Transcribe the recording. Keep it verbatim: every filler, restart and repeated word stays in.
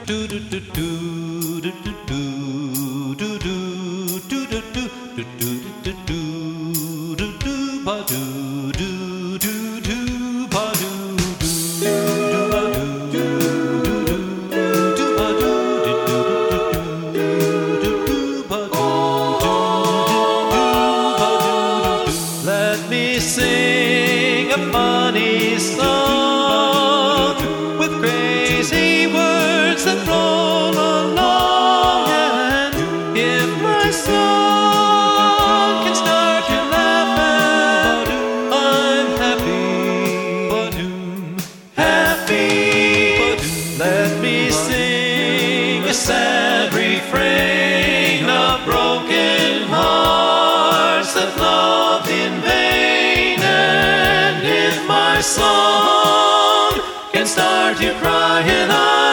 Let me sing a funny song with crazy words that roll along, and if my song can start you laughing, I'm happy, happy. Let me sing a sad refrain of broken hearts that loved in vain, and if my song can start you crying,